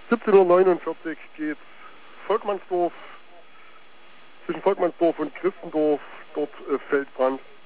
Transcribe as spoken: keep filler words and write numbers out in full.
siebzehn Uhr neunundvierzig geht Volkmannsdorf, zwischen Volkmannsdorf und Christendorf, dort äh, Feldbrand.